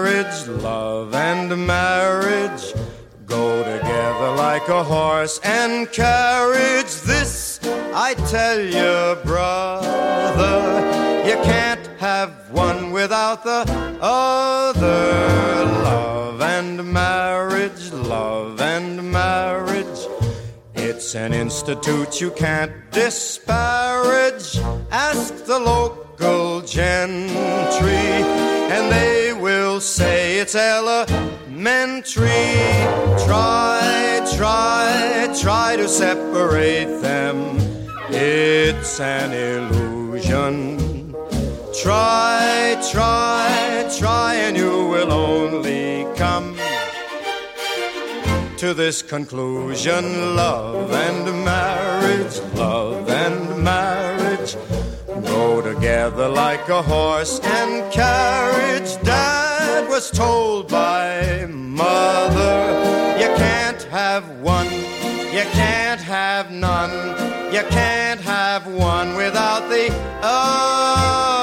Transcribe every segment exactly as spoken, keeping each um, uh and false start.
marriage, love and marriage go together like a horse and carriage. This I tell you, brother, you can't have one without the other. Love and marriage, love and marriage, it's an institute you can't disparage. Ask the local gentry, and they will say it's elementary. Try, try, try to separate them. It's an illusion. Try, try, try, and you will only come to this conclusion. Love and marriage, love and marriage go together like a horse and carriage. Dad was told by mother, you can't have one, you can't have none, you can't have one without the other.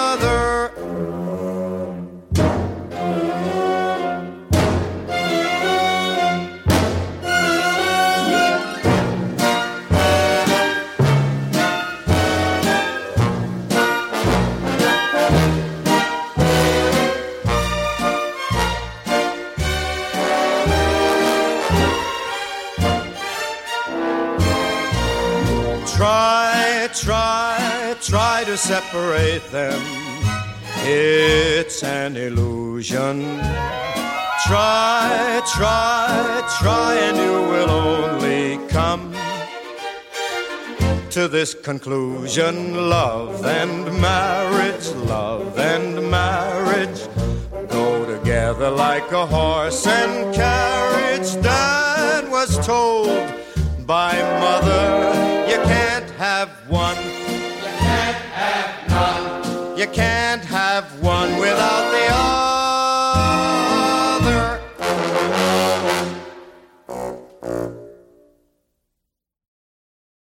Try, try, try to separate them. It's an illusion. Try, try, try, and you will only come to this conclusion. Love and marriage, love and marriage go together like a horse and carriage. Dad was told by mother, you can't have one, you can't have none, you can't have one without